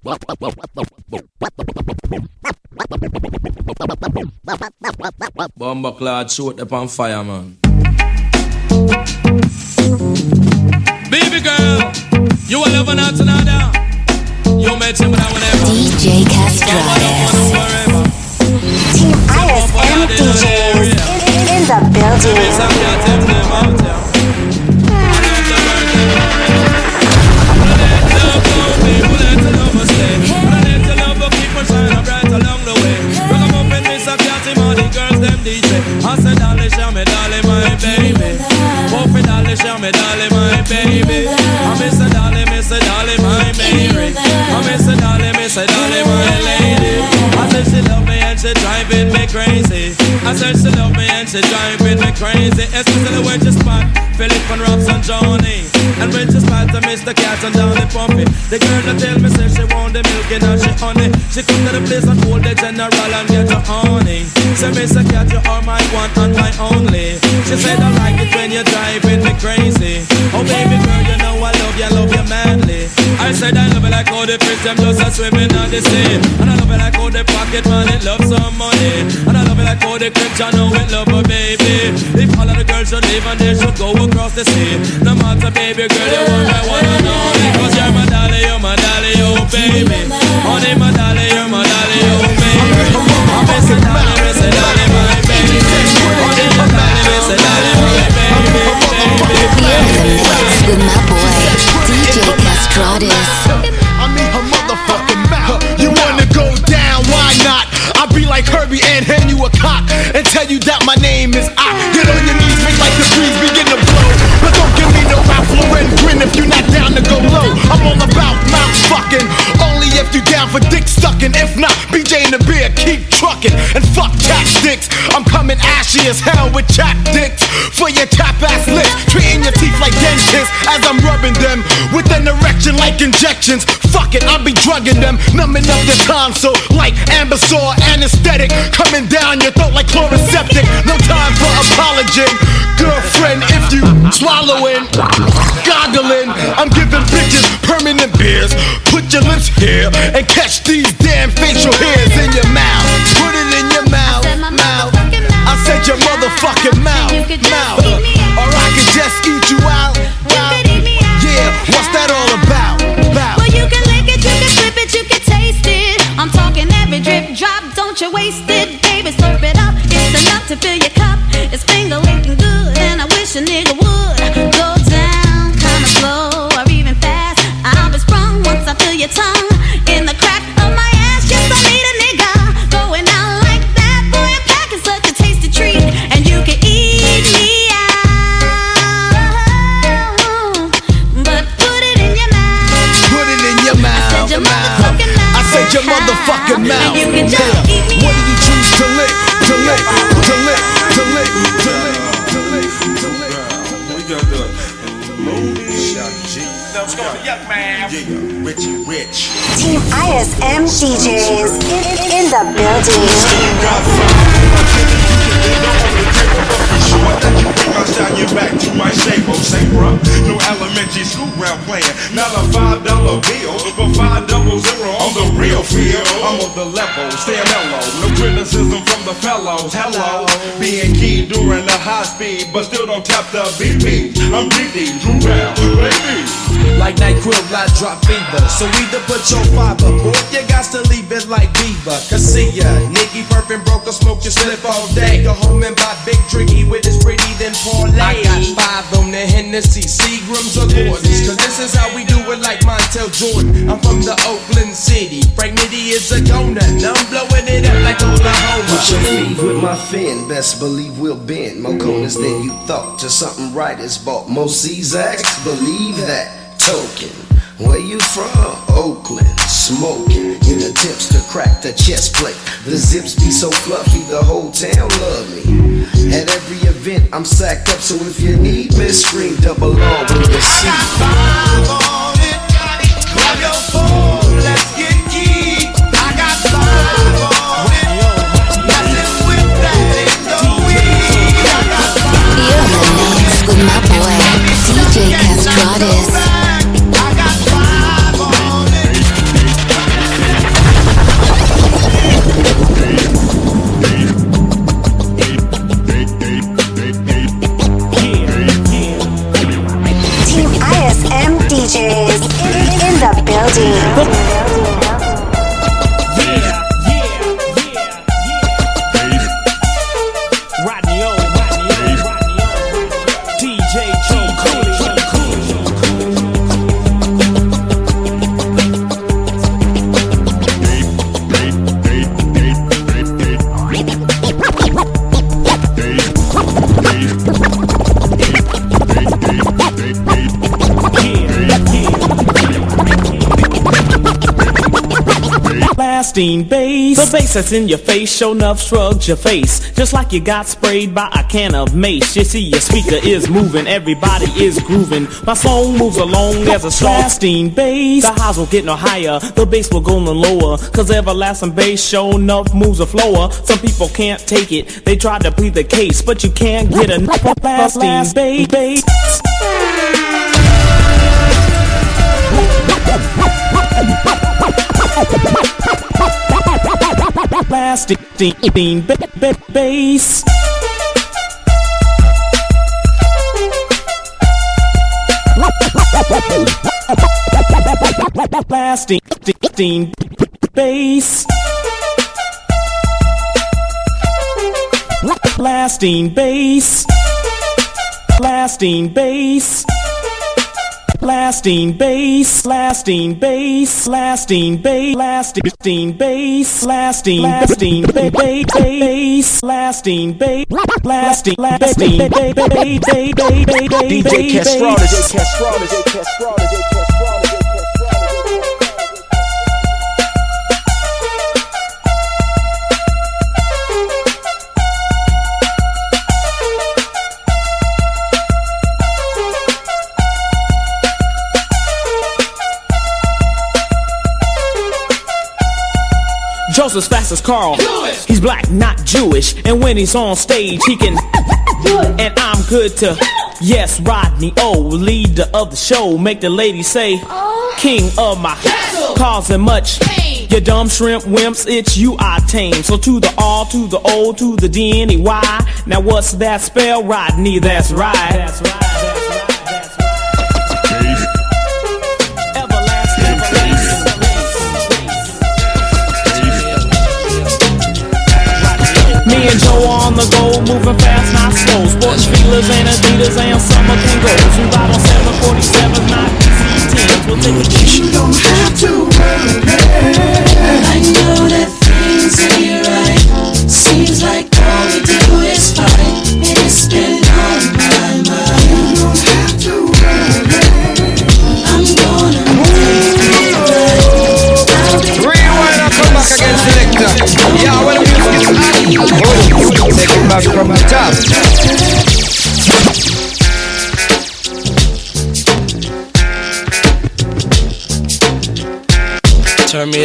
Bomber clad shoot up on fire, man. Baby girl, you will love not another. You met him whenever. DJ Castratus. Team ISM DJs in the building. I said, darling, show me, darling, my baby. Puffy, darling, show me, darling, my baby. I miss a darling, my Mary. I miss a darling, my lady. I said she love me and she driving me crazy. I said she love me and she driving me crazy. Especially when she spot Philip and Robs and Johnny. And when she spot Mr. Cat and Dolly Puffy. The girl that tell me say she want the milk and she honey. She come to the place and hold the general and get her honey. Say Mr. Cat, you are my one and my only. She said I like it when you're driving me crazy. Oh baby girl, you know I love you manly. I said I love it like all the fish them just a swimming on the sea. And I love it like all the pocket money love some money. And I love it like all the crips I know it love a baby. If all of the girls should leave and they should go across the sea. No matter baby girl, you want my one and only. Cause you're my dolly, oh baby. Honey, my dolly, you're my dolly, oh baby. I'm Mr. Dolly, Mr. Dolly, my baby. Honey, my dolly, Mr. Dolly, my baby. With my boy, DJ Castratus. I mean her motherfucking mouth. You wanna go down, why not? I'll be like Herbie and hand you a cock and tell you that my name is I. Get on your knees, make like the breeze begin to blow. But don't give me no Ralph Lauren grin if you're not down to go low. I'm all about mouth fucking, only if you down for dick sucking. If not, BJ and the beer keep trucking. And fuck chapsticks, I'm coming ashy as hell with chap dicks for your tap ass lips, treating your teeth like dentists as I'm rubbing them with an erection like injections. Fuck it, I'll be drugging them, numbing up the tonsil like Ambisor anesthetic, coming down your throat like chloroseptic. No time for apology, girlfriend. If you swallowing, goggling, I'm giving bitches permanent beers. Put your lips here and catch these damn facial hairs in your mouth. Put it in your mouth, mouth. I said your motherfucking mouth, mouth. Or I could just eat you out. Yeah, what's that all about? Well, you can lick it, you can flip it, you can taste it. I'm talking every drip drop, don't you waste it, baby. Slurp it up, it's enough to fill your cup. It's finger licking good, and I wish a nigga would go down kinda slow or even fast. I'll be sprung once I feel your tongue in the crack of my ass. Yes, I need a nigga going out like that. Boy, I'm packing such a tasty treat, and you can eat me out, but put it in your mouth. Put it in your mouth. I said your motherfucking mouth. You can just eat me what do you choose to lick? To lick, to lick, to lick, to lick, to lick, to lick. We got the Shot G. Let's go, young man. Yeah, Richie Rich. Team ISM DJs in the building. Sure that you think I'll shine you back to my shape, oh say bruh. No elementary school round playing, not a $5 bill, but $500 on the real field. I'm on the level, stay mellow, no criticism from the fellows. Hello, being key during the high speed, but still don't tap the BP. I'm DD, Drew Brown, baby. Like NyQuil, I drop fever. So either put your fiber, or you got to leave it like Beaver. Cause see ya, Nicky Perfin broke a smoke, you slip all day. Go home and buy Big Tricky with his pretty then parlay. I got 5 on the Hennessy, Seagrams or Gordons. Cause this is how we do it like Montel Jordan. I'm from the Oakland City, Frank Nitty is a donut. I'm blowing it up like Oklahoma. Put your feet with my fin, best believe we'll bend. More corners than you thought, just something right is bought. Most Czaks, believe that. Token, where you from? Oakland, smoking in attempts to crack the chest plate. The zips be so fluffy, the whole town love me. At every event, I'm sacked up, so if you need me, scream double R when you see me. I got 5 on it, grab your phone, let's get geek. I got 5 on it, messing with that ain't no weed. I got 5 You're in the mix with my boy, DJ Castratus. I got 5 on it. Blasting bass, the bass that's in your face, show enough shrugs your face, just like you got sprayed by a can of mace. You see your speaker is moving, everybody is grooving. My song moves along as a blasting bass. The highs will get no higher, the bass will go no lower, cause everlasting bass show enough moves a flower. Some people can't take it, they try to plead the case, but you can't get enough of blasting bass. Blasting bass. Blasting bass. Blasting bass. Blasting bass. Blasting bass, blasting bass, blasting bass, blasting bass, blasting blasting bass, blasting bass, blasting DJ Castrol. Joseph's fast as Carl. He's black, not Jewish. And when he's on stage, he can and I'm good to yes, Rodney O, leader of the show. Make the ladies say, king of my causing much pain. You dumb shrimp wimps, it's you I tame. So to the R, to the O, to the D, N, E, Y. Now what's that spell, Rodney? That's right. That's right. Me and Joe on the go, moving fast, not slow. Sports feelers and Adidas and summer kangaroos. We ride on 747s, not DC-10s. We'll take a chance. You don't have to worry. I know that things ain't right. Seems like all we do is fight. It's been on my mind. You don't have to worry. I'm gonna make it right. Rewind and come back again, selector. Yeah, when the music is hot. Take it back from the top. Turn me up.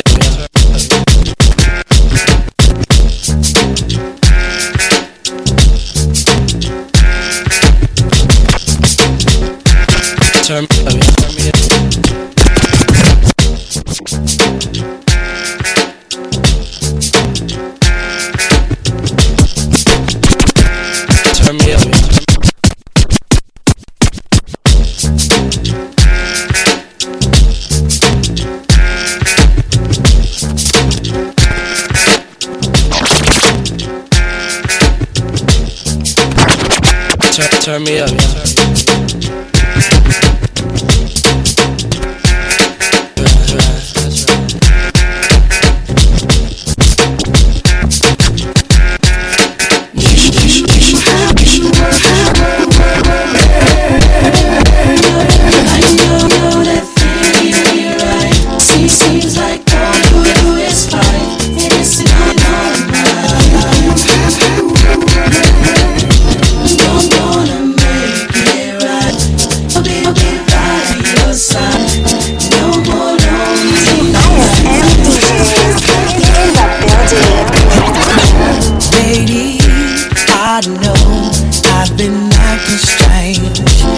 Turn me up. Turn me up.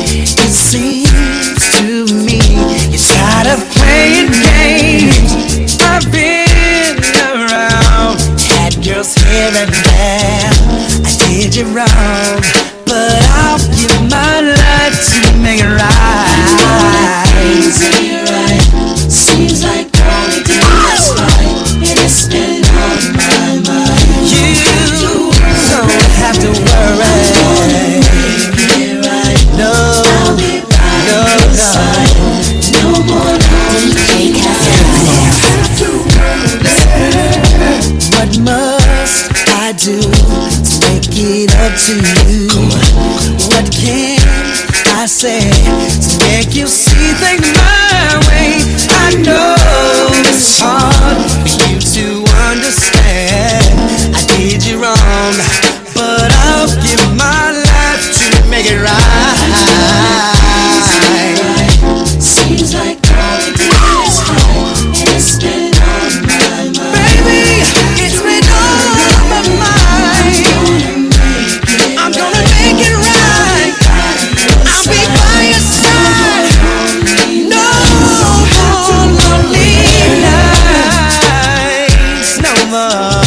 Seems to me you're tired of playing games. to you. What can I say to make you see things my way? I know it's hard for you to understand. I did you wrong, but I'll give my life to make it right. Seems like all we do is fight, and it's been on my mind. Baby, it's been on my mind. I'm gonna make it right. I'll be by your side. No more lonely nights, no more.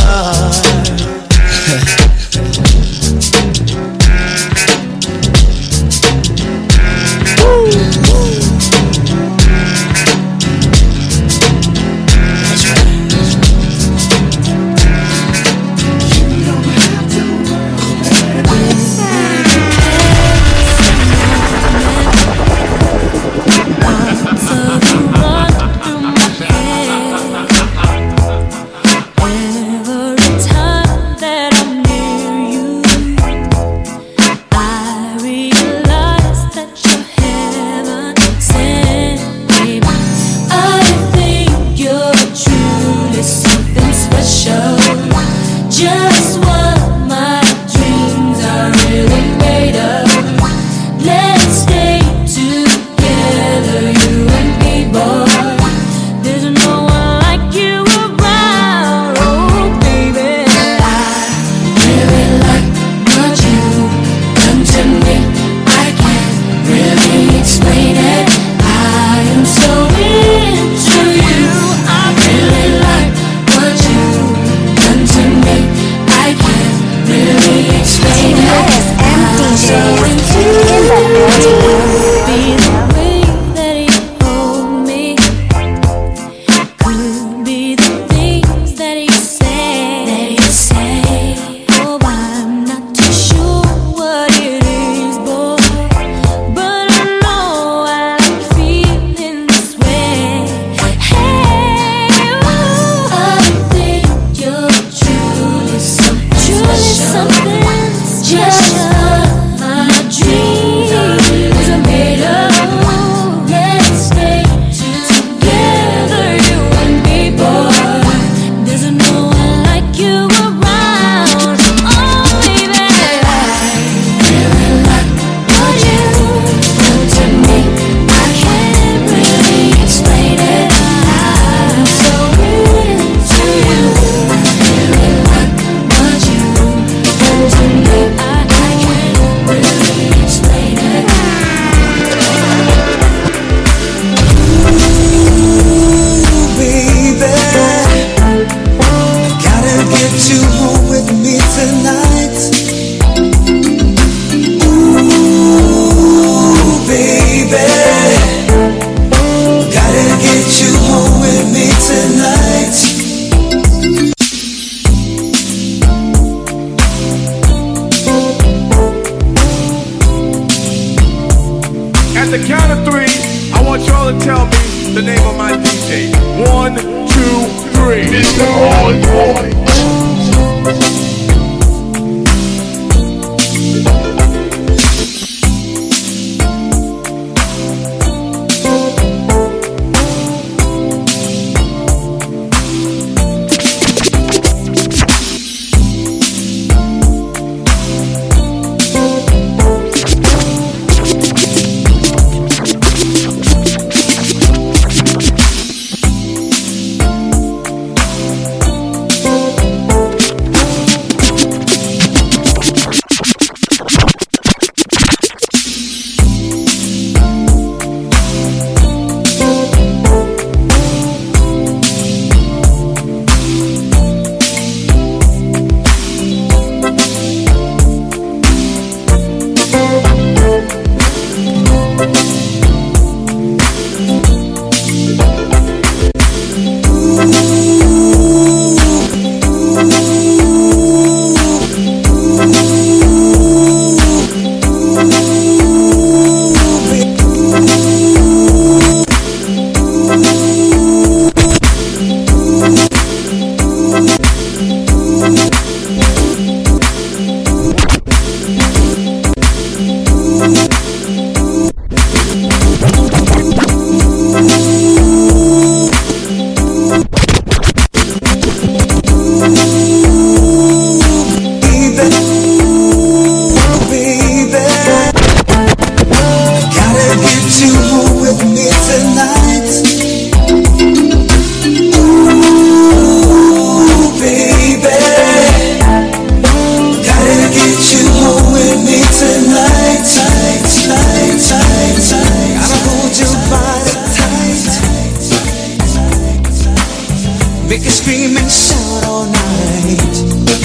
Make you scream and shout all night.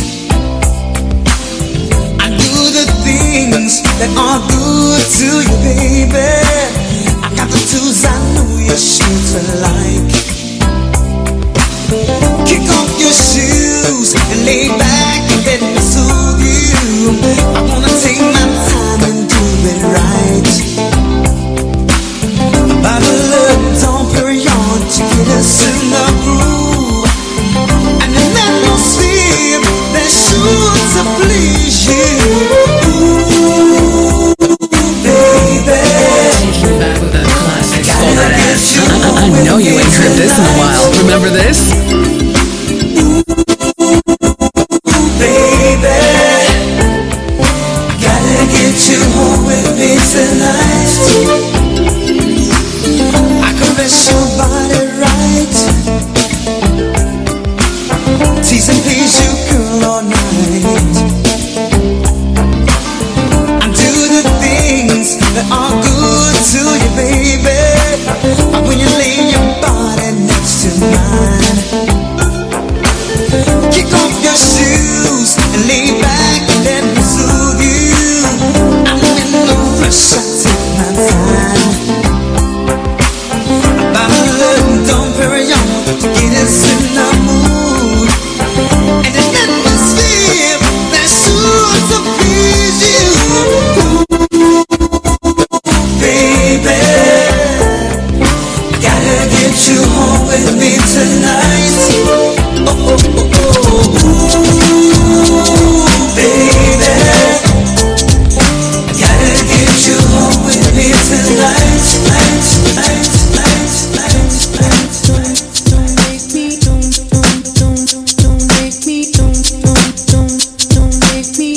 I do the things that are good to you, baby. I got the tools I know you're sure to like. Kick off your shoes and lay back and let me soothe you. I wanna take my time and do it right. A bottle of Dom Perignon to get us in the groove, and an atmosphere that's sure to please you. Ooh, baby, take you back with that classic soul that ass. I know you ain't heard this in a while. Remember this? I caress your body right, tease and please you, girl, all night. I do the things that are good to you, baby. When you lay your body next to mine, kick off your shoes and lay back and let me soothe you. I'm in no rush, I take my time. About a little Dom Perignon to get us in the mood, and an atmosphere that's sure to please you. Ooh, baby, gotta get you home with me tonight. Oh, oh, oh, oh. Ooh, baby, gotta get you home with me tonight. Don't make me, don't make me, don't make me,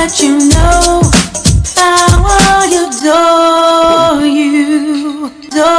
adore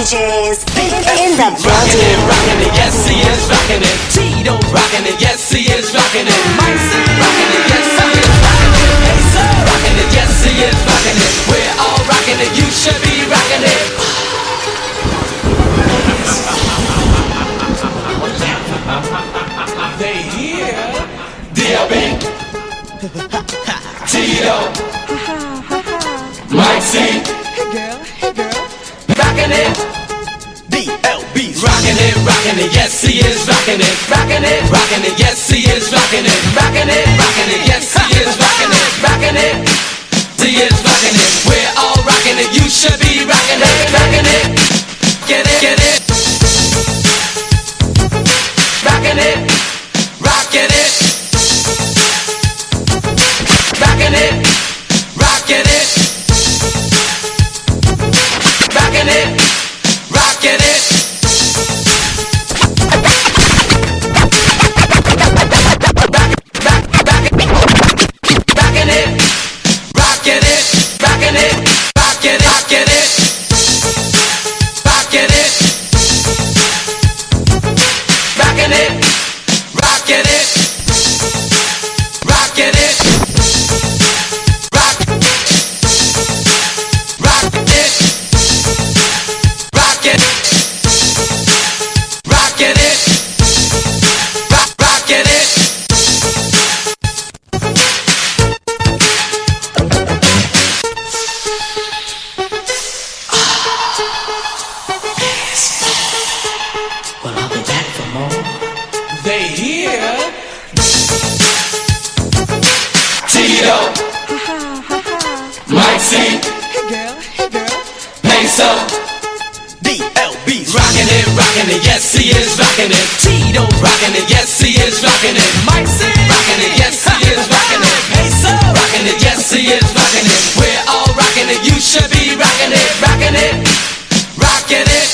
DJs in the building. Rockin' it, yes he is rockin' it. Tito's rockin' it, yes he is rockin' it. Mike's rockin' it, yes he is rockin' it. Hey sir, rockin' it, yes he is rockin' it. We're all rockin' it, you should be rockin' it. They here, D.O.B. Tito, Mike C. Hey girl, rockin' it. B.L.B.'s rockin' it, yes he is rockin' it. Rockin' it, yes he is rockin' it. Rockin' it, yes he is rockin' it. Rockin' it, he is rockin' it. We're all rockin' it, you should be rockin' it. Rockin' it, get it. Rockin' it, rockin' it. Rockin' it, rockin' it. Rockin' it, rockin' it. Rockin' it, yes he is rockin' it. Tito's rockin' it, yes he is rockin' it. Mike's rockin' it, yes he is rockin' it. Hey so, rockin' it, yes he is rockin' it. We're all rockin' it, you should be rockin' it. Rockin' it, rockin' it.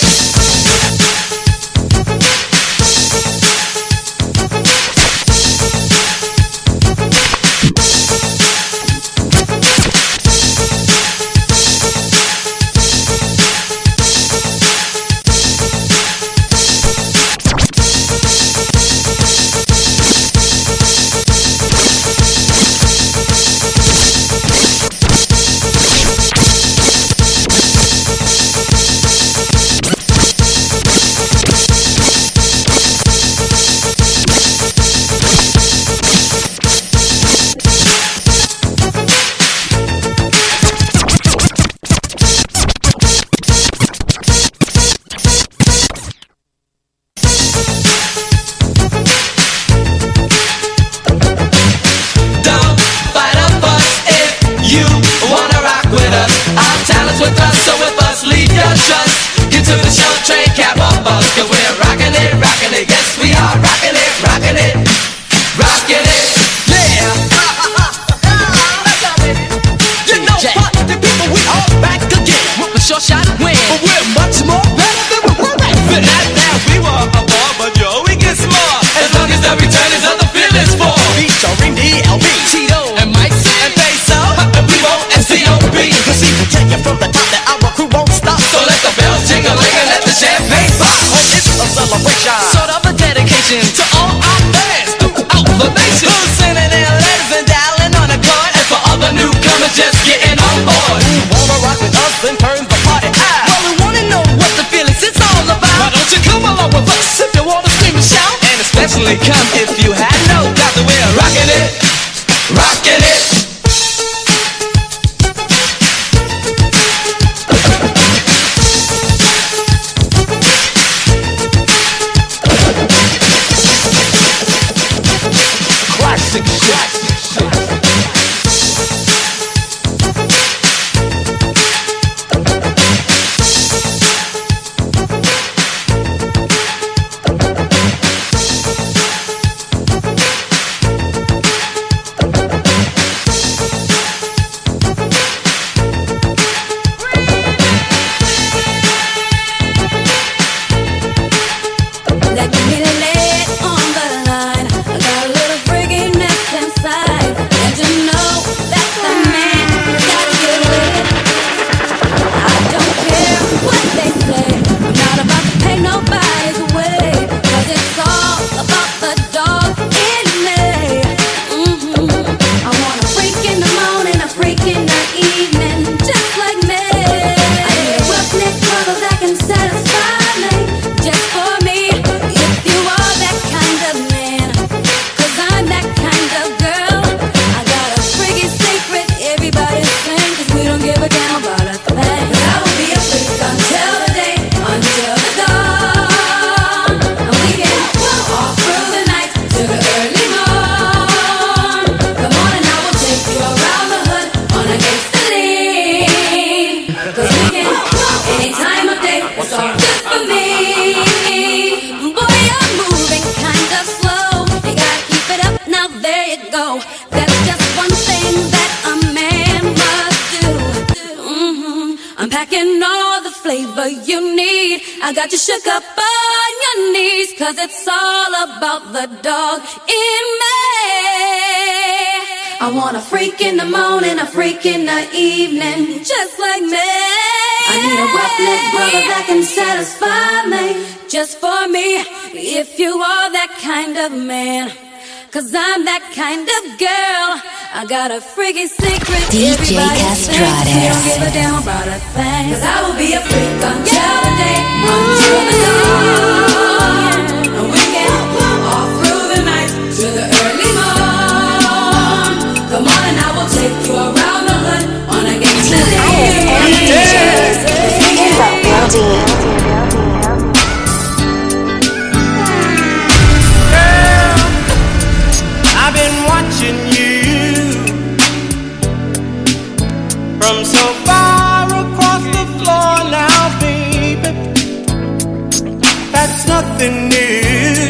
Come if you had no doubt that we're rockin' it, rockin' it. Classic shit. Let me lay it on the line. I got a little freakiness inside. go. That's just one thing that a man must do. I'm packing all the flavor you need. I got you shook up on your knees, 'cause it's all about the dog in me. I want a freak in the morning, a freak in the evening, just like me. I need a rough-neck brother that can satisfy me, just for me, if you are that kind of man. 'Cause I'm that kind of girl. I got a freaky secret. DJ Castrades. You don't give a damn about a thing. 'Cause I will be a freak until the day, until the dawn. And we can all through the night to the early morn. Come on and I will take you around the hood on a gangsta DJs in the building. I've been watching you from so far across the floor now, baby. That's nothing new.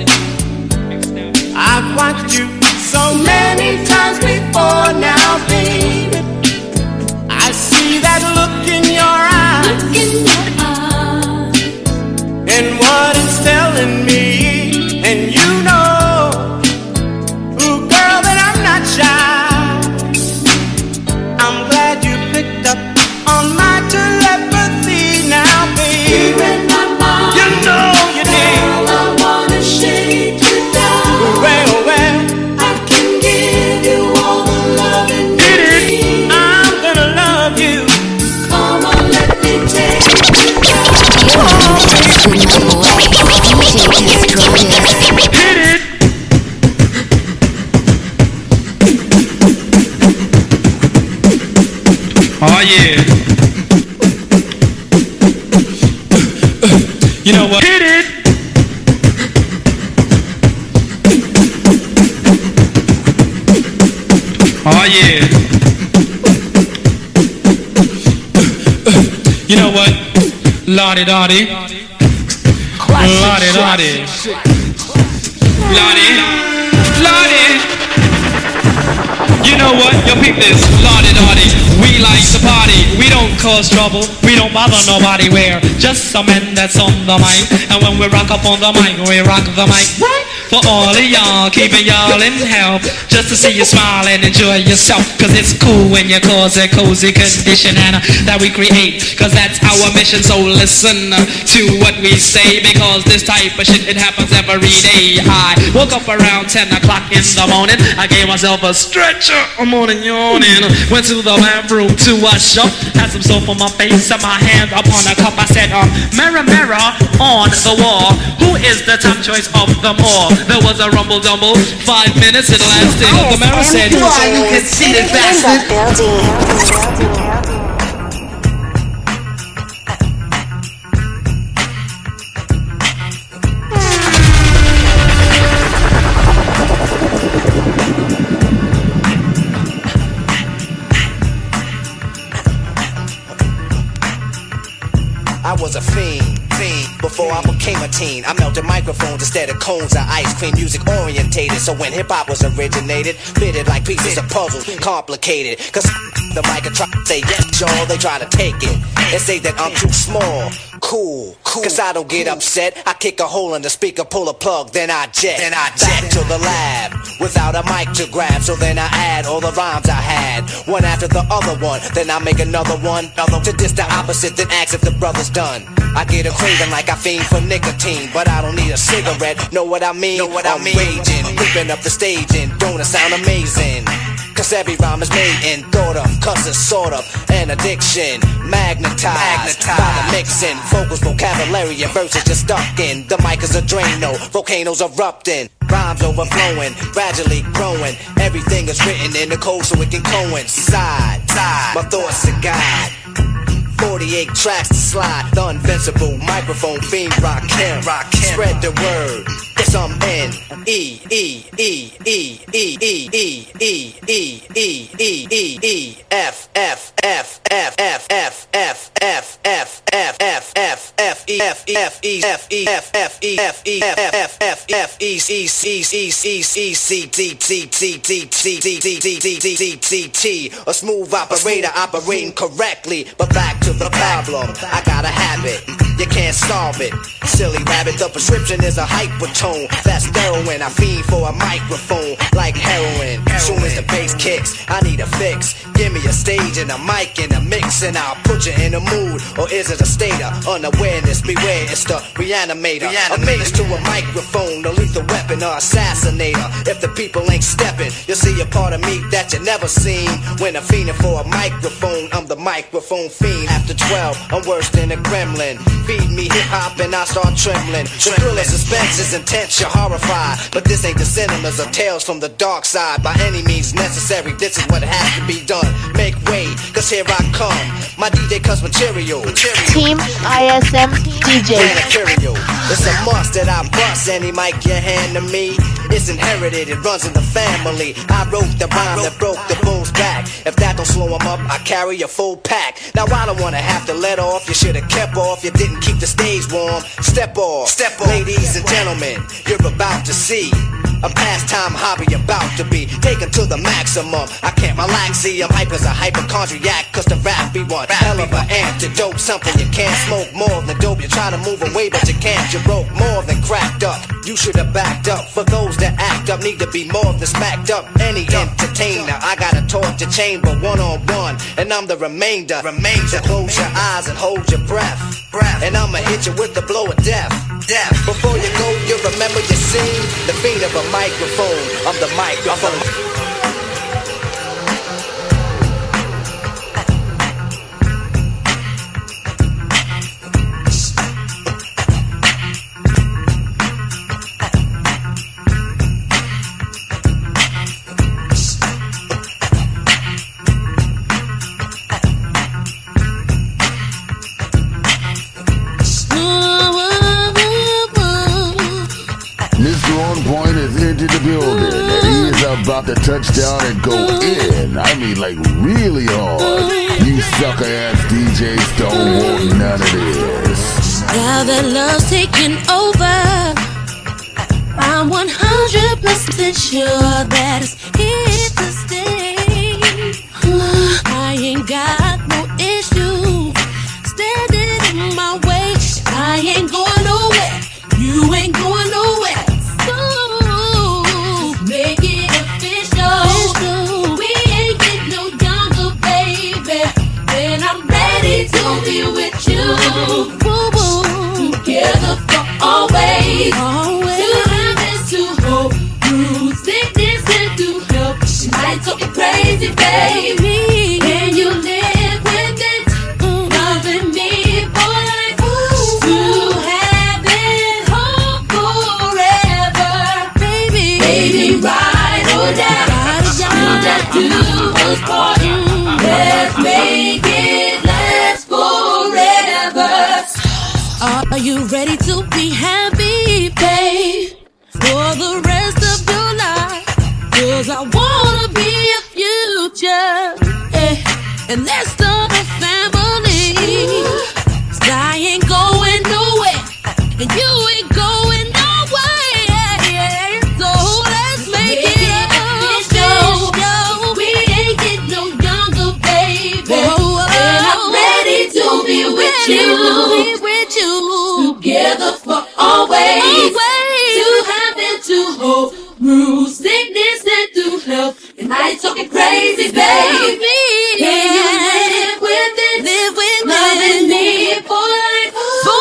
I've watched you so many times before now, baby. I see that look in your eyes, and what it's telling me, and you know. I'm glad you picked up on my telepathy now, baby. You know you did. Girl, I wanna shake you down. Well, I can give you all the loving you need. I'm gonna love you. Come on, let me take you down. Hit it. Oh yeah. You know what? Hit it. Oh yeah. You know what? Lottie Dottie. Lottie Dottie. Lottie. Lottie. You know what? Yo, peep this. Lottie Dottie. We like to party. We don't cause trouble. We don't bother nobody. We're just some men that's on the mic. And when we rock up on the mic, we rock the mic. For all of y'all, keeping y'all in health. Just to see you smile and enjoy yourself. 'Cause it's cool when you cause a cozy condition and that we create. 'Cause that's our mission. So listen to what we say. Because this type of shit, it happens every day. I woke up around 10 o'clock in the morning. I gave myself a stretcher. I'm on and yawning. Went to the bathroom to wash up. Had some soap on my face and my hand up on a cup. I said, mirror, mirror on the wall, who is the top choice of them all? There was a rumble dumble. 5 minutes it lasted. The mirror said, you are, you conceited bastard. In the building. I was a fiend before I became a teen. I melted microphones instead of cones of ice cream. Music orientated, so when hip-hop was originated, fitted like pieces of puzzles, complicated. 'Cause the mic try to say yes, y'all, they try to take it and say that I'm too small. Cool. 'Cause I don't get upset. I kick a hole in the speaker, pull a plug, then I jet. Back to the lab without a mic to grab. So then I add all the rhymes I had, one after the other one. Then I make another one to diss the opposite, then ask if the brother's done. I get a craving like I fiend for nicotine, but I don't need a cigarette. Know what I mean? I'm raging, creeping up the stage, and don't it sound amazing? 'Cause every rhyme is made and thought of, 'cause it's sort of an addiction, magnetized by the mixing. Vocals, vocabulary, and verses just stuck in. The mic is a Drano, volcanoes erupting, rhymes overflowing, gradually growing. Everything is written in the code so it can coincide. My thoughts are guide. 48 tracks to slide, the invincible microphone fiend rock him. Spread the word. It's a smooth operator operating correctly. But back to the problem, I got a habit, you can't solve it. Silly rabbit, the prescription is a hypertone. That's heroin, I fiend for a microphone like heroin. Soon as the bass kicks, I need a fix. Give me a stage and a mic and a mix, and I'll put you in a mood. Or is it a state of unawareness? Beware, it's the reanimator. A menace to a microphone, a lethal weapon or assassinator. If the people ain't stepping, you'll see a part of me that you never seen. When I'm fiending for a microphone, I'm the microphone fiend. After 12, I'm worse than a gremlin. Feed me hip-hop and I start trembling. The thrill of suspense is intense, you're horrified. But this ain't the cinemas of tales from the dark side. By any means necessary, this is what has to be done. Make way, cause here I come. My DJ cuts material. Team ISM DJ. It's a must that I bust any mic you hand to me. It's inherited, it runs in the family. I wrote the rhyme that broke the boom's back. If that don't slow him up, I carry a full pack. Now I don't wanna have to let off. You should've kept off, you didn't keep the stage warm. Step off, ladies and gentlemen, you're about to see a pastime hobby about to be taken to the maximum. I can't relax, see I'm hype as a hypochondriac. Cause the rap be one hell of an antidote. Something you can't smoke more than dope. You try to move away but you can't. You broke more than cracked up. You should have backed up. For those that act up, need to be more than smacked up. Any entertainer, I got a torture chamber, one-on-one, and I'm the remainder. So close your eyes and hold your breath. And I'ma hit you with the blow of death. Before you go, you remember your scene. The fiend of a microphone, I'm the microphone. About to touch down and go in. I mean, like, really hard. You sucker ass DJs don't want none of this. Now that love's taking over, I'm 100% sure that it's here to stay. I ain't got no issue standing in my way. I ain't going nowhere. You ain't going nowhere. To be with you, together for always. To have is to hope, through sickness and to help. She might talk you crazy, baby. Can you live with it? Loving me for life, to have it home forever, baby. Baby, ride or die, do us part. Let's make it last forever. Are you ready to be happy, babe, for the rest of your life? Cause I wanna be a future, and let's start a family. I ain't going nowhere, and you ain't going nowhere. So let's make it official. We ain't getting no younger, baby. And I'm ready to be with you. Together for always. To have and to hope, through sickness and through health. And I ain't talking crazy, baby. Can you live with it? Loving me for life.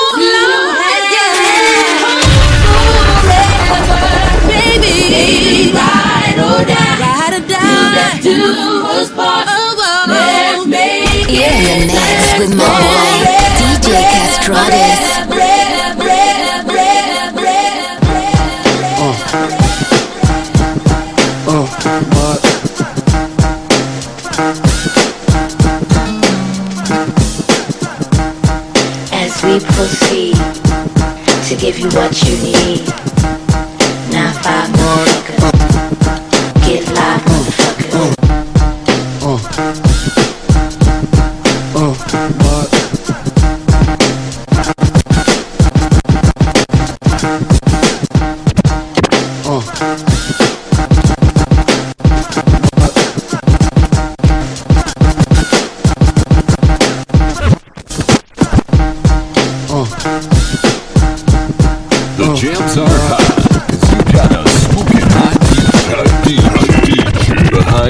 Forever, baby. Ride or die. Do us part. Let's make it. You're in the mix with my boy, DJ Castratus. As we proceed to give you what you need,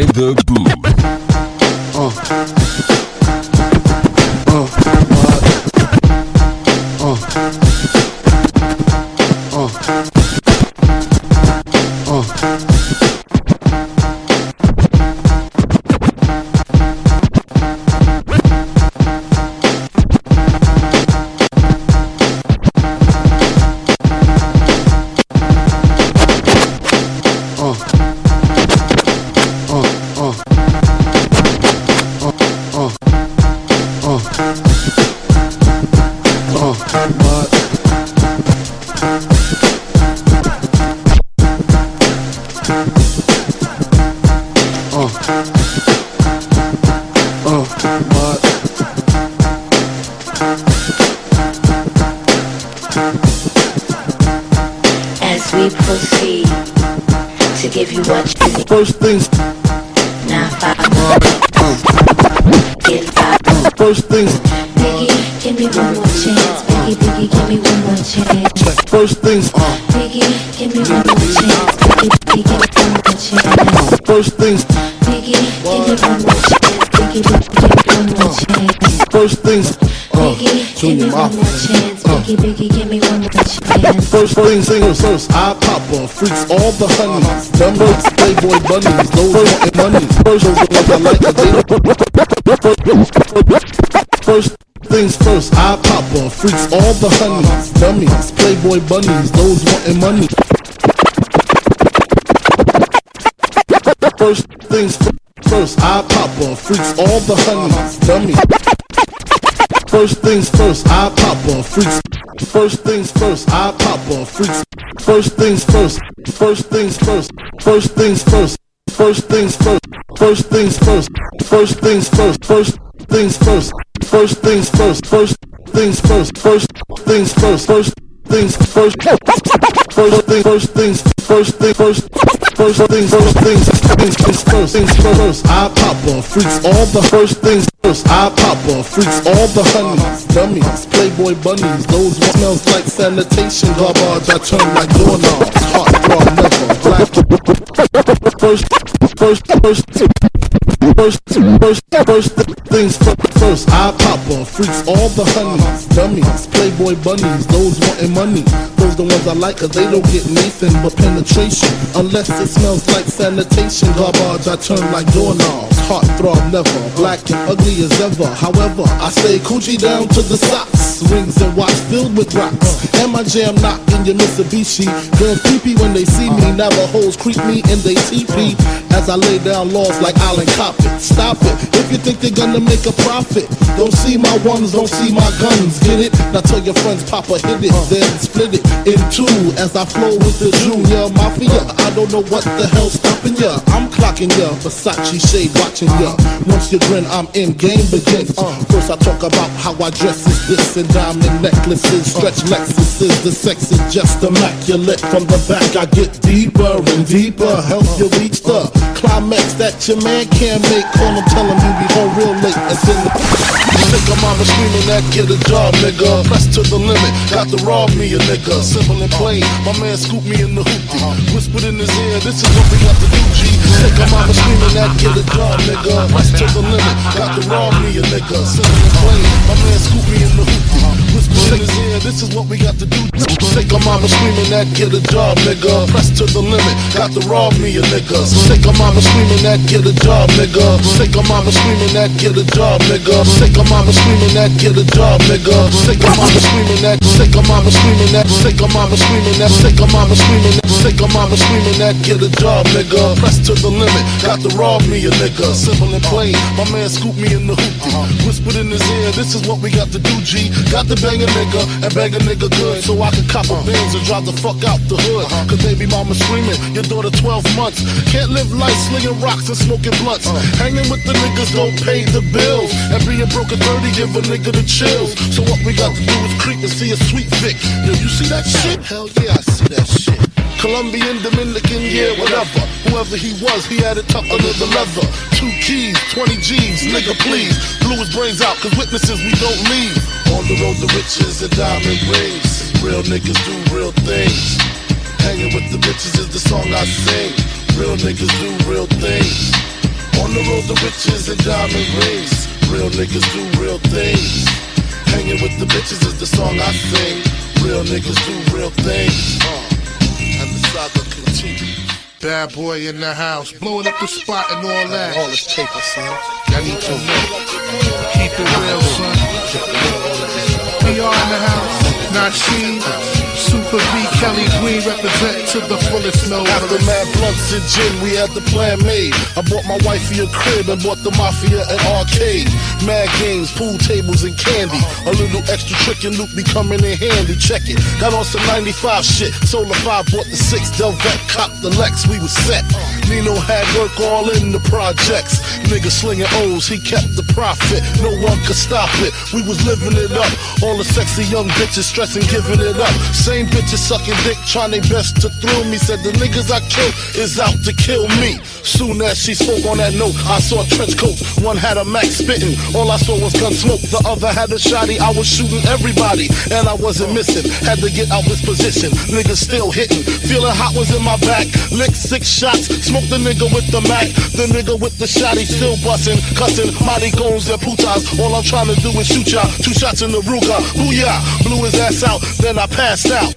by the booth. As we proceed to give you what you need. First things. Now 5 more. Get 5. First things. Biggie, give me one more chance. Biggie, Biggie, give me one more chance. First things. Biggie, give me one more chance. Biggie, Biggie, give me one more chance. First things. Biggie, give me one more chance. Biggie, Biggie, give me one more chance. First things. Biggie, give me one more chance. Biggie, Biggie, give me one more chance. First thing, singers first, I pop on freaks, all the honeys, numbers, playboy bunnies, those wanting money. First, the ones I like, first things first, I pop on freaks, all the honeys, dummies, playboy bunnies, those wanting money. First things first, I pop on freaks, all the honeys, dummies. First things first, I pop on freaks. First things first, I pop on freaks. First things first, first things first, first things first, first things first, first things first, first things first, first things first, first things first, first things first, first things first, first things first, first thing, first things, first thing, first things, first things, first things first. I pop on freaks, all the first things first. I pop on freaks, all the honeys, dummies, playboy bunnies, those what smells like sanitation garbage. I turn like doorknobs, hot raw never black. First things first. I pop on freaks, all the honeys, dummies, playboy bunnies, those wanting money. Those the ones I like, cause they don't get Nathan but penetration. Unless it smells like sanitation garbage, I turn like doorknobs, heart throb never, black and ugly as ever. However, I stay coochie down to the socks, rings and watch filled with rocks. And my jam knock in your Mitsubishi. Girls creepy when they see me, Navajos creep me and they TP. As I lay down laws like Alan Coppin. Stop it, if you think they're gonna make a profit. Don't see my ones, don't see my guns, get it? Now tell your friends Papa hit it, then split it in two. As I flow with the Junior Mafia, I don't know what the hell's stopping ya. I'm clocking ya, Versace shade watching ya. Once you grin, I'm in, game begins. First I talk about how I dress is this, and diamond necklaces, stretch Lexuses. The sex is just immaculate. From the back I get deeper and deeper, help you reach the climax that your man can't make. Call him, tell him you be home real late and send the sick of mama screaming that get a job, nigga. Press to the limit, got to rob me a nigga. Simple and plain, my man scooped me in the hoopty. Whispered in his ear, this is what we got to do, G. Sick of mama screaming that get a job, nigga. Press to the limit, got to rob me a nigga. Simple and plain, my man scooped me in the hoopty. Whispered in his ear, this is what we got to do. Sick of mama screaming that get a job, nigga. Press to the limit, got to rob me a nigga. Sick of mama screaming that get a job, nigga. Sick of mama screaming that get a job, nigga. Sick of mama screaming that get a job, nigga. Sick of mama screaming that, sick of mama screaming that, sick of mama screaming that, sick of mama screaming that, sick of mama screaming that get a job, nigga. Press to the limit, got to rob me a nigga. Simple and plain, my man scooped me in the hoopty. Whispered in his ear, this is what we got to do, G. Got to bang a nigga and bang a nigga good, so I can cop a Benz and drive the fuck out the hood. Cause baby mama screaming, your daughter 12 months. Can't live life slinging rocks and smoking blunts. Hanging with the niggas don't pay the bills. And being broke and dirty give a nigga the chills. So what we got to do is creep and see a sweet Vic. Yo, you see that shit? Hell yeah, I see that shit. Colombian, Dominican, yeah, whatever. Whoever he was, he had it tucked under the leather. 2 keys, 20 G's, nigga please. Blew his brains out, cause witnesses we don't leave. On the road to riches and diamond rings. Real niggas do real things. Hanging with the bitches is the song I sing. Real niggas do real things. On the road to riches and diamond rings. Real niggas do real things. Hanging with the bitches is the song I sing. Real niggas do real things. And the saga continues. Bad boy in the house, blowing up the spot and all that. All this paper, son. Y'all need to know. Keep it real, son. We are in the house. Nasheed, Super B, Kelly Green represent to the fullest no. After mad blunts and gin, we had the plan made. I bought my wifey a crib and bought the mafia an arcade. Mad games, pool tables and candy. A little extra trick and loot be coming in handy. Check it. Got on some 95 shit. Solar 5 bought the 6 Delvet, copped the Lex. We was set. Nino had work all in the projects. Nigga slinging O's, he kept the profit. No one could stop it. We was living it up. All the sexy young bitches stressing, giving it up. Same bitches sucking dick, trying their best to thrill me. Said the niggas I killed is out to kill me. Soon as she spoke on that note, I saw trench coats. One had a Mac spitting, all I saw was gun smoke. The other had a shotty, I was shooting everybody, and I wasn't missing. Had to get out this position, niggas still hitting. Feeling hot was in my back, licked 6 shots. Smoked the nigga with the Mac, the nigga with the shotty still bustin', cussin', Molly goons and putas. All I'm trying to do is shoot y'all. 2 shots in the Ruger, booyah, blew his ass out, then I passed out.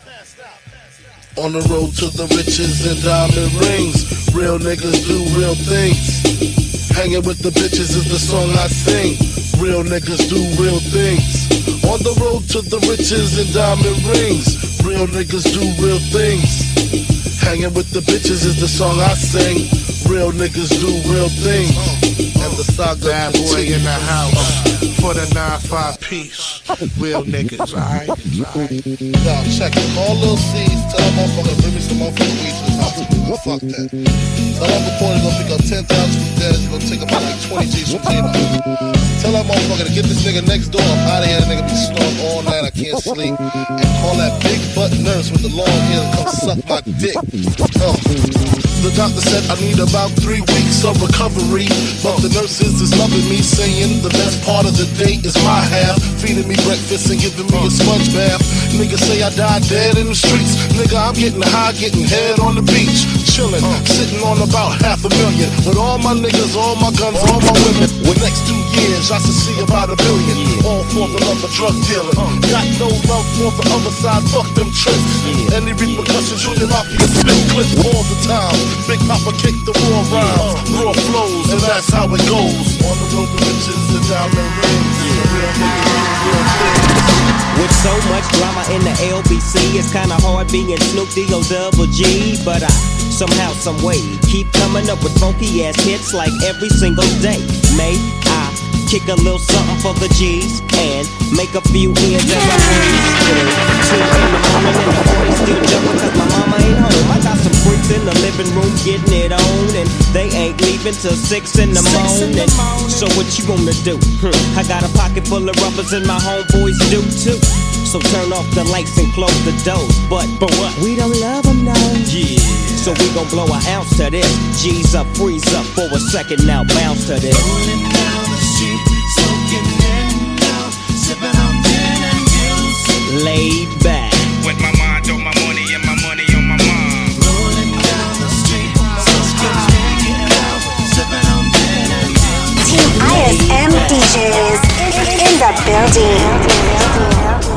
On the road to the riches and diamond rings. Real niggas do real things. Hanging with the bitches is the song I sing. Real niggas do real things. On the road to the riches and diamond rings. Real niggas do real things. Hanging with the bitches is the song I sing. Real niggas do real things. And the saga bad boy in the house for the 9-5 piece. Real niggas, alright? Yo, check it. All little C's, tell that motherfucker, bring me some motherfucking weed to his house. Fuck that. Tell that reporter gonna pick up 10,000 from Dez, gonna take about like 20 G's from Tino. Tell that motherfucker to get this nigga next door. I'm out of here. That nigga be snoring all night. I can't sleep. And call that big butt nurse with the long hair to come suck my dick. The doctor said I need about 3 weeks of recovery, but the nurses is loving me, saying the best part of the day is my half. Feeding me breakfast and giving me a sponge bath. Niggas say I died dead in the streets. Nigga, I'm getting high, getting head on the beach. Chillin', sitting on about $500,000. With all my niggas, all my guns, all my women. The next 2 years, I should see about $1 billion. All for the love of drug dealing. Got no love for the other side, fuck them tricks. Any repercussions, Junior Mafia spit clips all the time. Big Papa kick the raw rhymes, raw flows, and that's how it goes. On the road to riches and diamond rings. Real niggas, real things. With so much drama in the LBC, it's kinda hard being Snoop D-O-double-G. But I somehow, someway keep coming up with funky ass hits like every single day. May I kick a little something for the G's and make a few ends as I breeze through 2 in the morning and the boys still jumping cause my mama ain't home. I got some freaks in the living room getting it on, and they ain't leaving till 6 in the morning. So what you gonna do? I got a pocket full of rubbers and my homeboys do too. So turn off the lights and close the doors. But what? We don't love them, no. Yeah. So we gon' blow an ounce to this. G's up, freeze up for a second, now bounce to this. Rolling down the street, smoking in now, sipping on gin and juice. Laid back. With my mind on my money and my money on my mind. Rolling down the street, smoking now, sipping on gin and juice. Team ISM DJs in the building.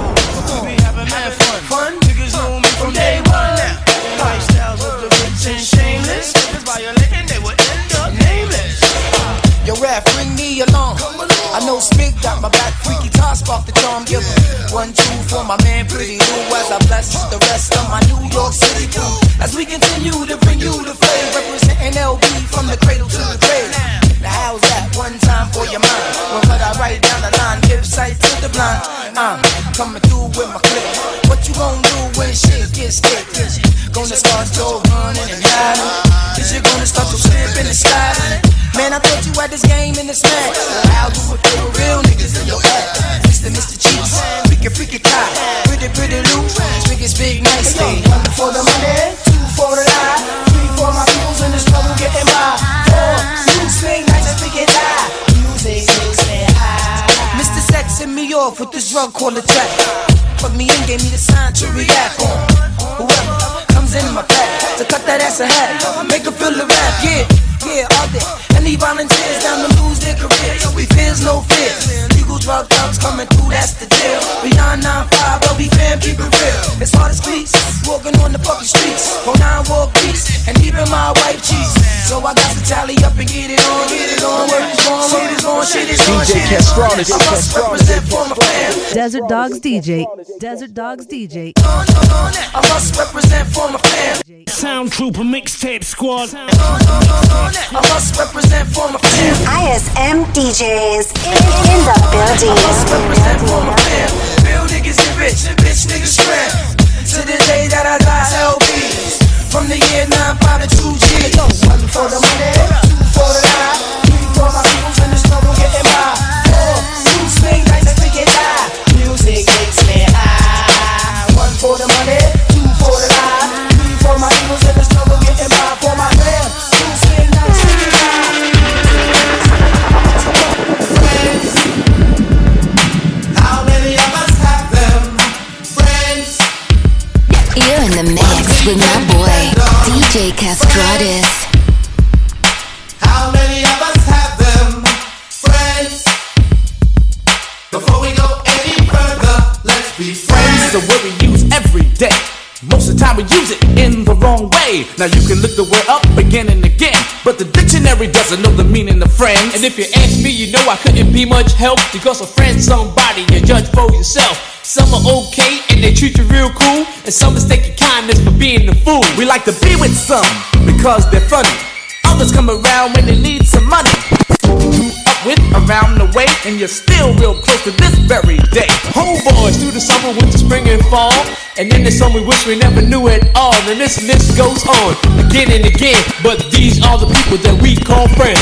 Fun, niggas know me from day one now. Lifestyles of the rich and shameless. Niggas violating, they will end up nameless. Yo, rap, bring me along. I know Smith got my back, freaky toss off the charm. Give 1, 2 for my man, Pretty Lou, as I bless the rest of my New York City crew. As we continue to bring you the flavor, representing LB from the cradle to the grave. Now how's that? One time for your mind. When I write down the line, give sight to the blind. I'm coming through with my clip. What you gon' do when shit gets thick? Is you gonna start your running and hiding? Is you gonna start your slipping and sliding? Man, I thought you had this game in the smack. How do it feel real niggas in your act? Mr. Cheeks, freaky cop, pretty loose, big nice thing. 1 for the money, 2 for the lie, 3 for my peoples in the struggle getting by. 4, you swing nice and get high. Music makes me high. Mr. Sex hit me off with this drug called a track. Put me in, gave me the sign to react on. Whoever comes in my pack to cut that ass a hat, make her feel the rap, yeah, all day. Any volunteers tally up and get it on, get it on. Word is on, shit is on, shit is on. DJ Castrona, I must represent for my fam. Desert Dogs DJ. Desert Dogs DJ. I must represent for my fam. Sound Trooper Mixtape Squad. I must represent for my fam. ISM DJs in the building. I must represent for my fam. Real niggas get rich, bitch niggas scram. To the day that I die, LBs. From the year 95 to 2G. One for the money, two for the lie. Three for my peoples in the struggle getting by. Four, two swing nights to get high. Music makes me high. One for the money, two for the lie. Three for my peoples in the struggle getting by. For my fam, two swing nights to get high. Friends, how many of us have them? Friends. You're in the mix with my boy, DJ Castratus. How many of us have them? Friends. Before we go any further, let's be friends. Friends is a word we use every day. Most of the time we use it in the wrong way. Now you can look the word up again and again, but the dictionary doesn't know the meaning of friends. And if you ask me, you know I couldn't be much help, because a friend's somebody you judge for yourself. Some are okay and they treat you real cool, and some mistake your kindness for being a fool. We like to be with some because they're funny. Others come around when they need some money. Up with around the way, and you're still real close to this very day. Homeboys through the summer, winter, spring, and fall, and then there's some we wish we never knew at all. And this list goes on again and again, but these are the people that we call friends.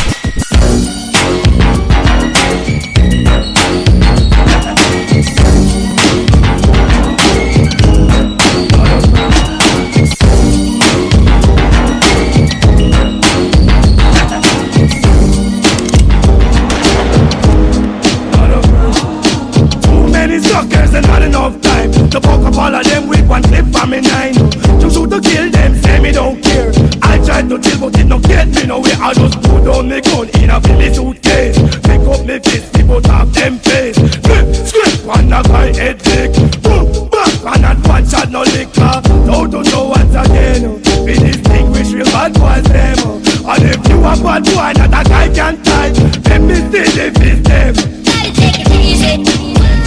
And not enough time to fuck up all of them with one clip from me 9. To shoot to kill them, say me don't care. I tried to chill but it don't get me nowhere. I just put down me gun in a Philly suitcase. Pick up me fist, me put off them face. Flip, script, one a guy head lick. Boom, back, and not one shot no liquor. Now to know once again, we distinguish real bad boys them. And if you a bad boy, not a guy can tie. Let me see the fist them. Gotta take it easy.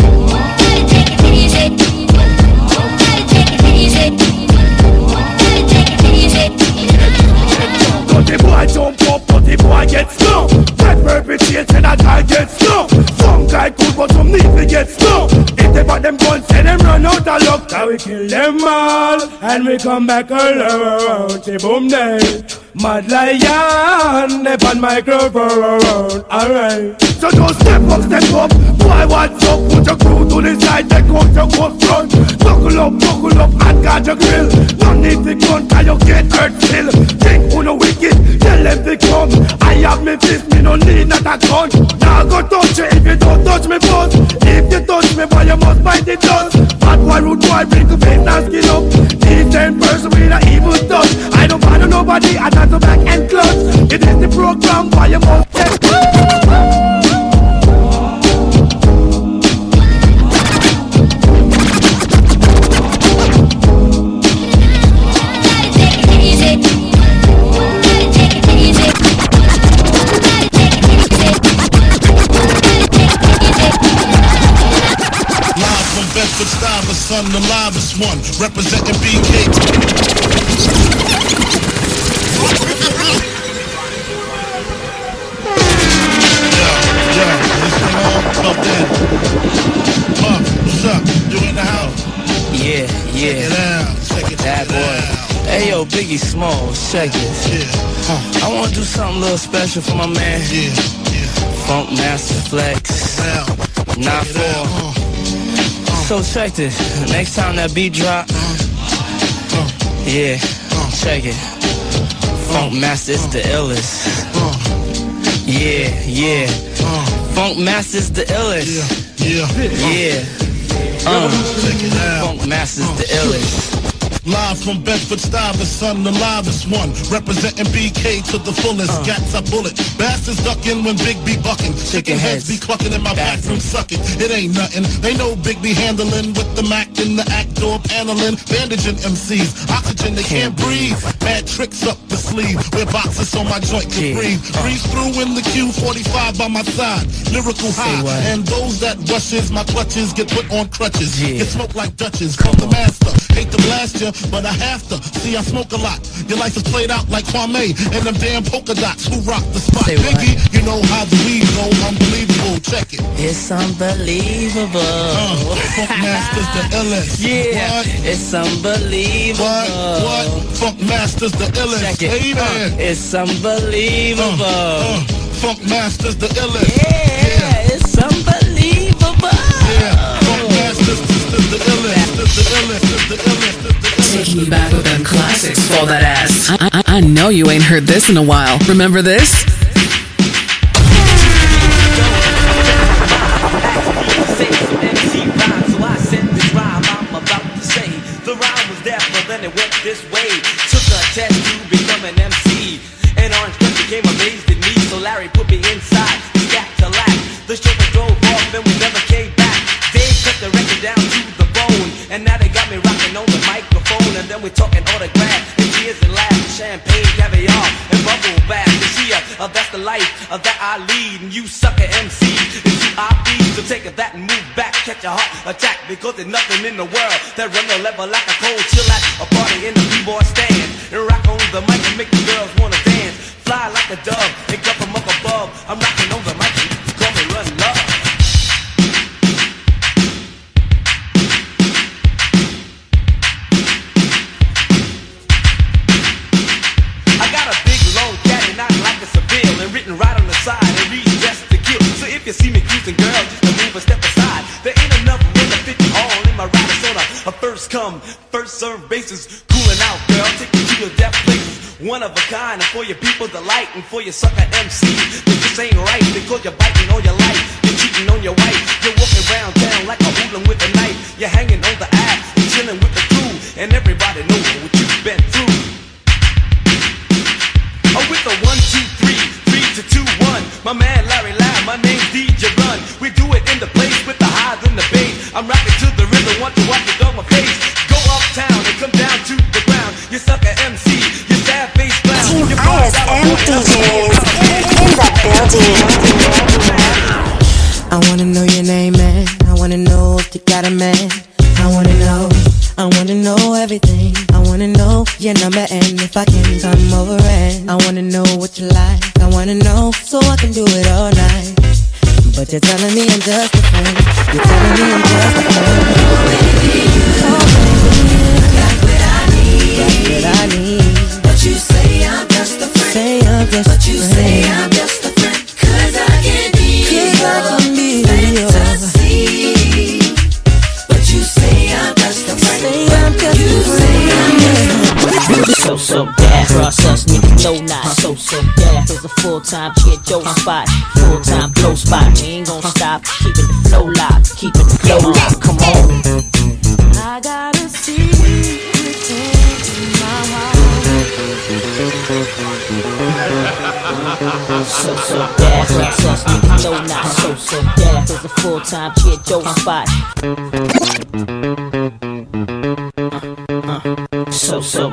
Dirty boy jump up, dirty boy get slow. That perpetrates and a guy get slow. Some guy cool but some need to get slow. If they bought them guns, say them run out of luck. Now we kill them all and we come back alone. Say boom day, Mad Lion, they on microphone. Alright, so don't step up. Boy, what's up? Put your crew to the side, take out your go front. Buckle up, and guard your grill. No need to gun, cause you get hurt still. Think who no wicked, tell them to come. I have me fist, me no need not a gun. Now go touch you if you don't touch me boss. If you touch me boy, you must bite the dust. Bad boy, rude boy, bring the face and skin up. Decent person with a evil touch. I don't bother nobody, I not to back and clutch. It is the program, boy, you must get. Bedford style, the son, the livest one, representing BK. Yo, this thing on, bumped in. What's up? You in the house? Yeah. Check it out. That boy. Hey yo, Biggie Smalls, check this. Yeah. I wanna do something a little special for my man. Yeah. Funk Master Flex. Not for. So check this. Next time that beat drop, yeah, check it. Funk Master's the illest. Yeah. Funk Master's the illest. Yeah. Funk Master's the illest. Live from Bedford Stuyvesant, the livest one. Representing BK to the fullest. Gats I bullet. Bastards ducking when Big B bucking. Chicken heads be clucking in my bathroom sucking. It ain't nothing. They know Big B handling with the Mac in the act door paneling. Bandaging MCs. Oxygen they can't breathe. Bad tricks up the sleeve. Wear boxes so my joint can breathe. Breeze through in the Q45 by my side. Lyrical high. And those that rushes my clutches get put on crutches. Get smoked like Dutches from the master. Hate to blast you, but I have to. See, I smoke a lot. Your life is played out like Kwame and them damn polka dots who rock the spot. Biggie, you know how the weed go. Unbelievable. Check it. It's unbelievable. Funk Masters the illest. Yeah, what? It's unbelievable. What? Funk Masters the illest. Check it. Hey, man. It's unbelievable. Funk Masters the illest. Yeah, it's unbelievable. Yeah, Funk Masters the illest. The illest. Taking you back with them classics for that ass. I know you ain't heard this in a while. Remember this? Then it went this way. Took a test to become an MC. And Orange Cliff became amazed at me. So Larry put me inside, stack to lack. The chauffeur drove off and we never came back. They cut the record down to the bone. And now they got me rocking on the microphone. And then we're talking autographs and cheers and laughs. Champagne, caviar, and bubble bath. You see, that's the life that I lead. And you sucker MCs, it's you I feed. So take that and move back. Catch a heart attack. Because there's nothing in the world that run the level like a cold chill at a party in the b-boy stand. And rock on the mic and make the girls wanna dance. Fly like a dove and come from up above. I'm rocking on the mic and you call me Run Love. I got a big long caddy, not like a Seville, and written right on the side and reads just to kill. So if you see me cruising, girl, just to move a step aside. There ain't enough room to fit you all in my ride. It's on a first come, first serve basis. Cooling out, girl, take you to your death places. One of a kind, and for your people's delight, and for your sucker MCs. But this ain't right, because you're biting on your life. You're cheating on your wife. You're walking around town like a hoodlum with a knife. You're hanging on the ass and chilling with the crew. And everybody knows what you've been through. Oh, with the 1, 2, 3, 3 to 2, 1. My man Larry Lab, my name's DJ Run. We do it in the place with the highs and the bass. I'm rocking to the rhythm, want to watch it on my face. Go uptown and come down to the ground. You sucker MC, you sad face clown. Team ISM DJs in the building. I wanna know your name, man. I wanna know if you got a man. I wanna know everything. I wanna know your number and if I can come over and I wanna know what you like. I wanna know so I can do it all night. But you're telling me I'm just a friend. You're telling me I'm just a friend. Oh baby, I got what I need. Got what I need. But you say I'm just a friend. Say I'm just but you friend. Say I'm just a friend. 'Cause I can be your fantasy. But you say I'm just a friend. Say I'm just you a friend. Say I'm just a friend. So bad, process niggas know not. So bad, it's a full-time kid Joe spot. Full-time blow spot, we ain't gon' stop. Keeping the flow locked, keeping the flow locked. Come on. I got a secret in my heart. So bad, process niggas know not. So bad, it's a full-time kid Joe spot. So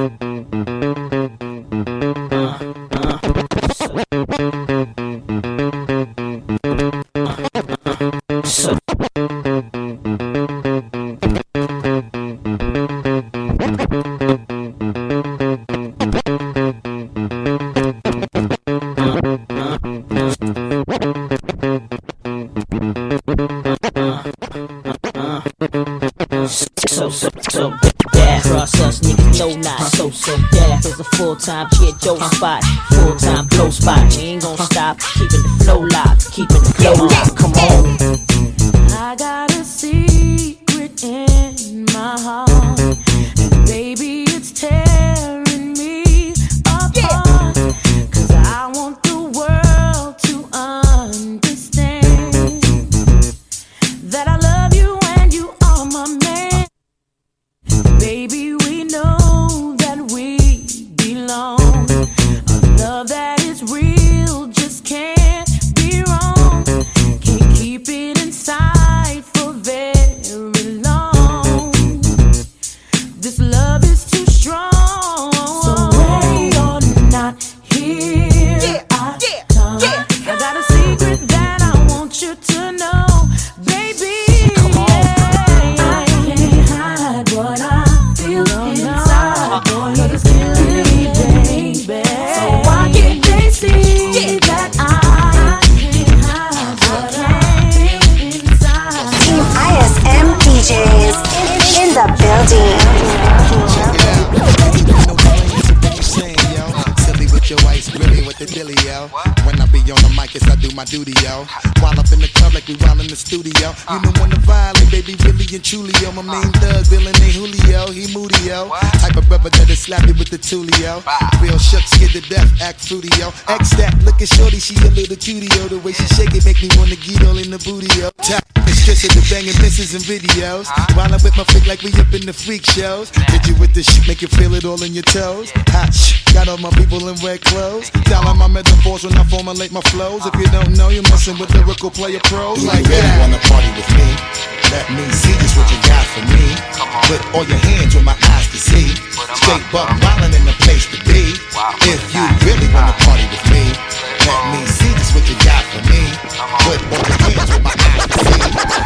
bad, process niggas know not. So bad, it's a full-time kid Joe spot. Full-time blow spot, we ain't gon' stop. Keeping the flow locked, keeping the flow locked. Come on. I got a secret in my heart, and baby, it's tearing me apart. 'Cause I want the world to understand that I love you and you are my man. Baby, we yo. When I be on the mic, yes, I do my duty, yo. While up in the club like we while in the studio. You know when the violin, baby, really and truly, yo. My main thug, villain ain't Julio, he moody, yo. Type of brother that'll slap you with the tulio. Real shook, scared to death, act fruity, yo. X that, looking shorty, she a little cutie, yo. The way she shake it make me wanna get all in the booty, yo. Tap, it's just the banging misses and videos. While I'm with my freak like we up in the freak shows. Did you with the shit, make you feel it all in your toes? Hot shh, got all my people in red clothes. Down on my metaphors when I formulate my flows. If you don't know, you're messing with lyrical player pros. Like that. You wanna party with me? Let me see just what you got for me. Put all your hands where my eyes can see. Straight buck wildin' in the place to be. If you really wanna party with me, let me see just what you got for me. Put all your hands where my eyes can see.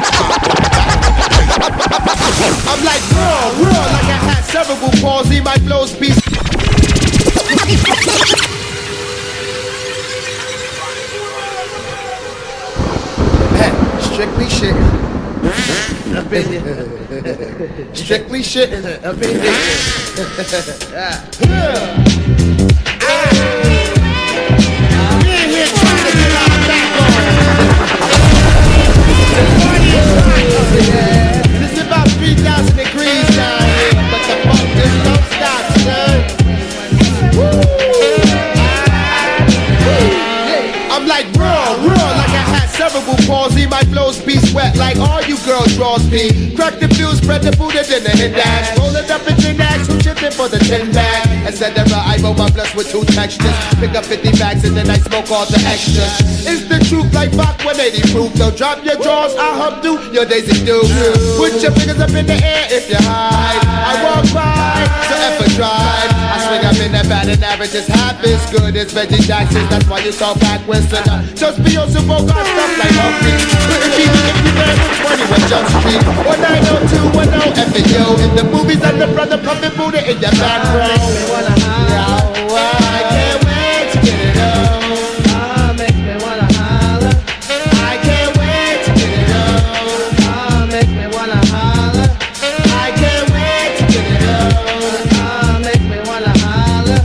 I'm like raw, like I had cerebral palsy. My flows be. Strictly shit. Up in here. Strictly shit. Up in here. We ain't here trying to get our back on. This is about 3,000 degrees down here, but the funk just don't stop, son. I'm like raw, like I had cerebral palsy. My flows be sweat like all you girls draws be. Crack the fuse, spread the food and then the hit dash. Roll it up in tin axe, who chipping for the 10 bag. Instead of I roll my blunts with 2 textures. Pick up 50 bags and then I smoke all the extras. It's the truth like Bach 180 proof. Don't drop your drawers, I'll hum through your Daisy Duke. Put your fingers up in the air if you hide. I walk by, so ever drive. I swing up in that bad and average is half as good as Reggie Jackson. That's why you talk backwards. Just be on some vocal stuff like Humphrey. Couldn't be me if you ran with 21 Jump Street. 190-210 effing yo. In the movies, I'm the brother pumping Buddha in your background. I can't wait to get it on. Make me wanna holler. I can't wait to get it on. Make me wanna holler. I can't wait to get it on. Make me wanna holler.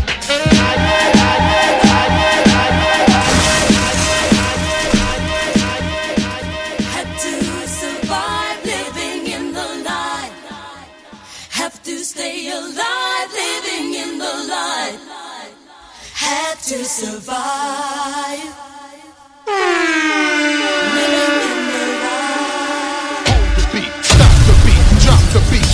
Had to survive living in the light. Have to stay alive living in the light. Had to survive. Living in the light. Hold the beat, stop the beat, drop the beat.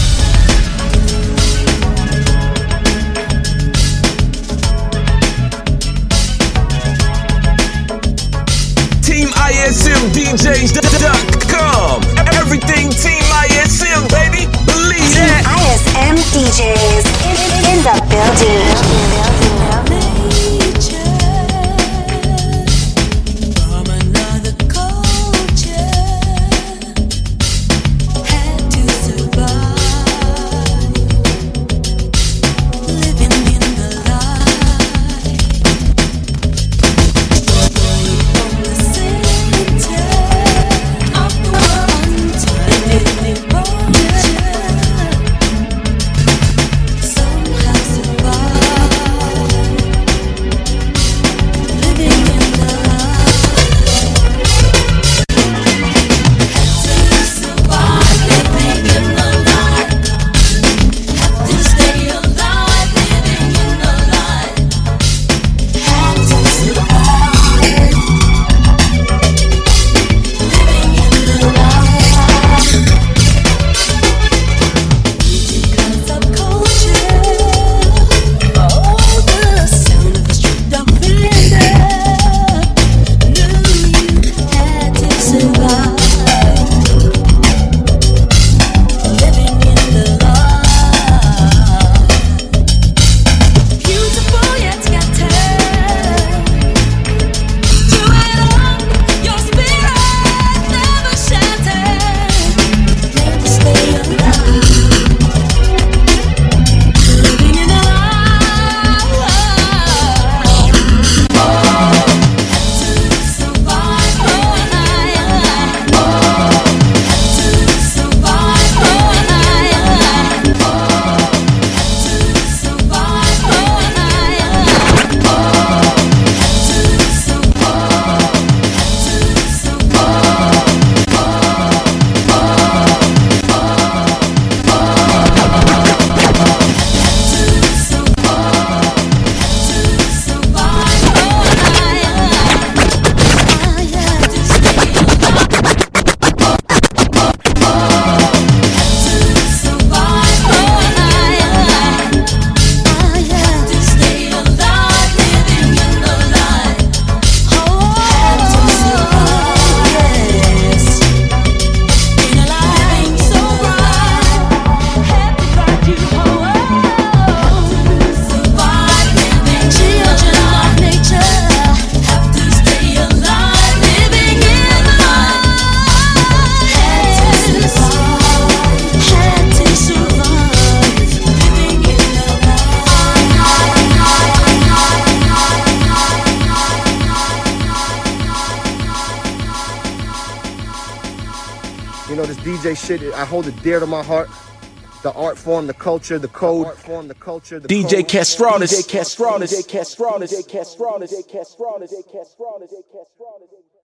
TeamISMDJs.com. Everything Team ISM, baby. Believe that. ISM DJs in the building. From another culture, had to survive, living in the light. From the center of the world, living culture, somehow survive. You know, this DJ shit, I hold it dear to my heart. The art form, the culture, the code. DJ Castratus. DJ Castratus. DJ Castratus. DJ Castratus. DJ Castratus. DJ Castratus.